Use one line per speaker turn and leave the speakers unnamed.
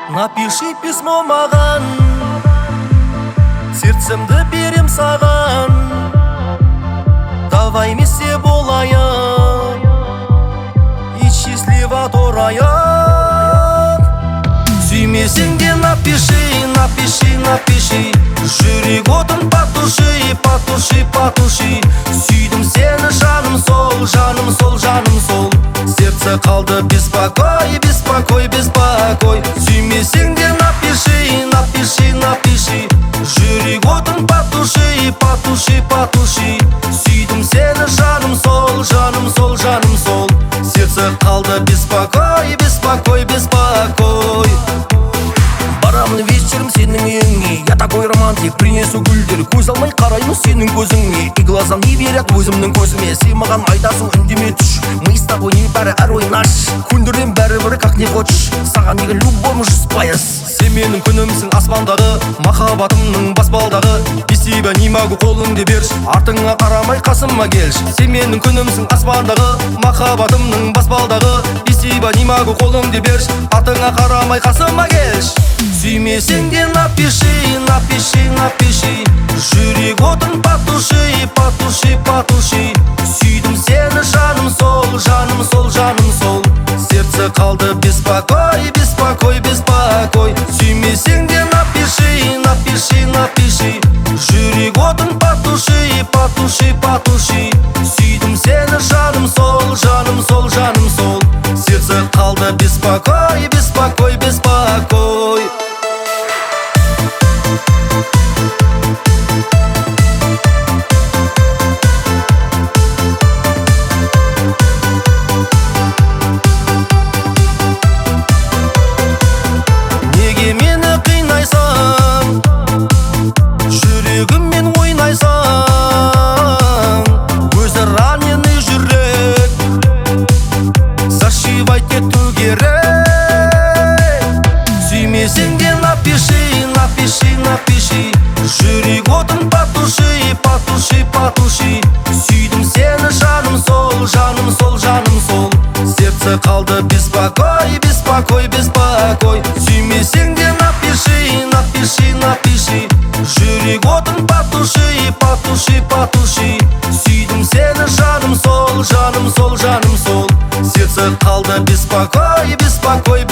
Напиши письмо маған, сердцемді берем саған. Давай вместе болайық и счастливо торайық. Сүймесең де напиши, напиши, напиши. Жүрек отын потуши, потуши, потуши. Сүйдім сені жаным сол, жаным сол, жаным сол. Сердце қалды беспокой, беспокой, беспокой. Сүймесең де напиши, напиши, напиши. Жүрек отын потуши, потуши, потуши. Сүйдім сені жаным сол, жаным сол, жаным сол. Сердце қалды беспокой, беспокой, беспокой. Барамын вечером сенің үйіңе, я такой романтик, принесу гүлдер. Көз алмай қараймын сенің көзіңе, и глазам не верят өзімнің көзіме. Сен маған айтасың үндеме түш, мы с тобой не пара, әрой наш. Көндірем бәрібір как не хочешь, саған деген любовь 100%. Сен менің күнімсің аспандағы, махаббатымның баспалдағы. Без тебя не могу, қолыңды берші, артыңа қарамай қасыма келші. Сен менің күнімсің аспандағы, махаббатымның баспалдағы. Без тебя не могу, қолыңды берші, артыңа қарамай қасыма келші. Сүймесең де напиши, напиши, напиши. Жүрек отын потуши, потуши, потуши. Сүйдім сені жаным сол, жаным сол, жаным сол. Сердце қалды беспокой, беспокой, беспокой. Сүймесең де напиши, напиши, напиши. Жүрек отын потуши, потуши, потуши. Сүйдім сені жаным сол, жаным сол, жаным сол. Сердце қалды беспокой, беспокой, беспокой. Жүрегіммен ойнайсың, өзі раненый жүрек, зашивать ету керек. Сүймесең де напиши, напиши, напиши. Жүрек отын потуши, потуши, потуши. Сүйдім сені жаным сол, жаным сол, жаным сол. Сердце қалды беспокой, беспокой, беспокой. Сүймесең де напиши, напиши, напиши. Жүрек отын потуши, потуши, потуши. Сүйдім сені жаным сол, жаным сол, жаным сол. Сердце қалды беспокой, беспокой,